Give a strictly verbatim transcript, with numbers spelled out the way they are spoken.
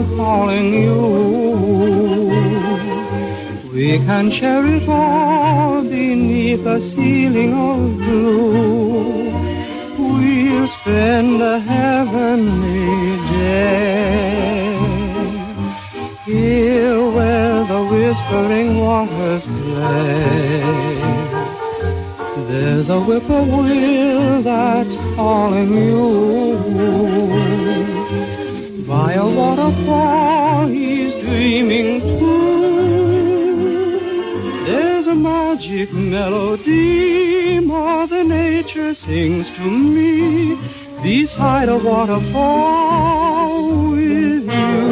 calling you. We can share it all beneath a ceiling of blue. We'll spend a heavenly day here where the whispering waters play. There's a whippoorwill that's calling you. By a waterfall he's dreaming too. There's a magic melody Mother Nature sings to me beside a waterfall with you.